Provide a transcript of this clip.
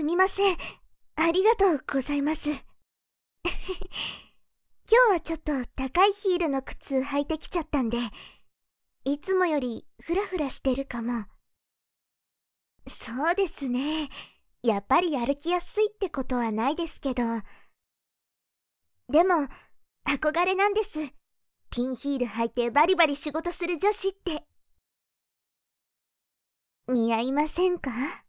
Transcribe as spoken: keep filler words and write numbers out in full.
みません。ありがとうございます。今日はちょっと高いヒールの靴履いてきちゃったんで、いつもよりフラフラしてるかも。そうですね。やっぱり歩きやすいってことはないですけど。でも、憧れなんです。ピンヒール履いてバリバリ仕事する女子って。似合いませんか？